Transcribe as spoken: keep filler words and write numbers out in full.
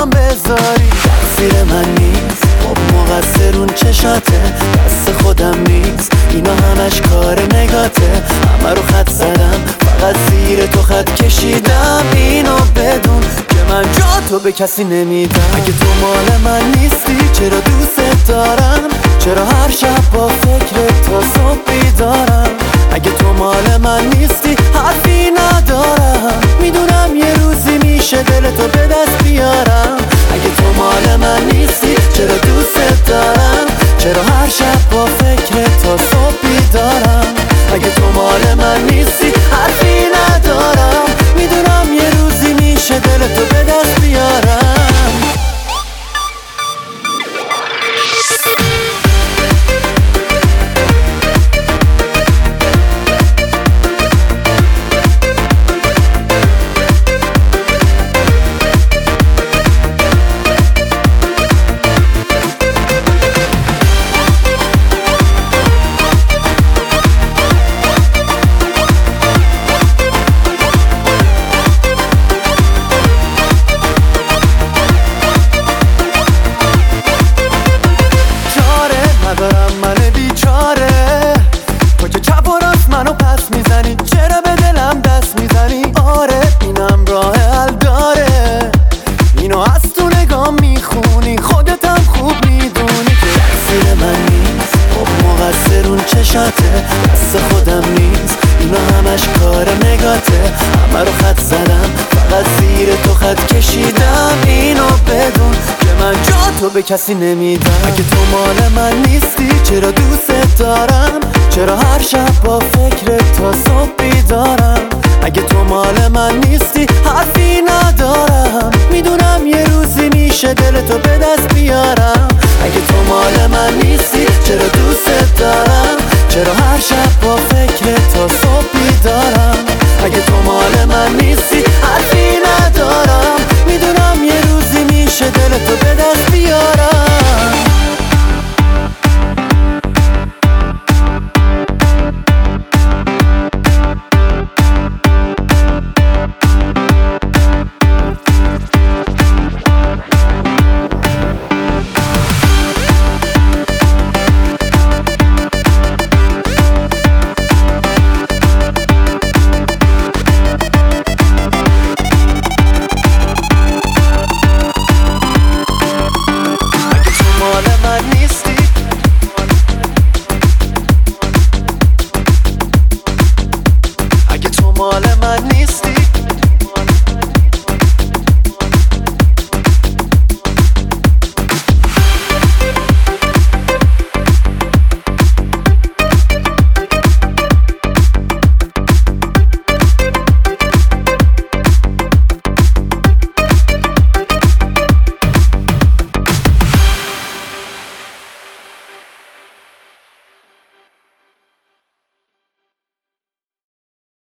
کنارم بذاری. تقصیر من نیست، خب مقصر اون چشاته، دست خودم نیست، اینا همش کار نگاته. همه رو خط زدم، فقط زیر تو خط کشیدم. اینو بدون که من جا تو به کسی نمیدم. اگه تو مال من نیستی چرا دوست دارم؟ چرا هر شب با فکر تا صبح بیدارم؟ اگه تو مال من نیستی حرفی ندارم. میدونم یه روزی میشه دل تو به دست بیارم. اگه تو مال من نیستی چرا دوست دارم؟ چرا هر شب با فکر تا صبح بیدارم؟ اگه تو مال من نیستی حرفی ندارم. میدونم یه روزی میشه دل تو به دست بیارم. ندارم من بیچاره، تو که چپ و راست منو پس میزنی، چرا به دلم دست میزنی؟ آره اینم راه حل داره، اینو از تو نگاه میخونی، خودتم خوب میدونی که تقصیر من نیست، خب مقصر اون چشاته، دست خودم نیست، اینا همش کار نگاته. همه رو خط زدم، فقط زیر تو خط کشیدم. اینو بدون که من جا تو به کسی نمیدم. اگه تو مال من نیستی چرا دوست دارم؟ چرا هر شب با فکر تا صبح بیدارم؟ اگه تو مال من نیستی حرفی ندارم. میدونم یه روزی میشه دل تو به دست بیارم. اگه تو مال من نیستی چرا دوست دارم؟ چرا هر شب با فکر تا صبح بیدارم؟ اگه تو مال من نیستی حرفی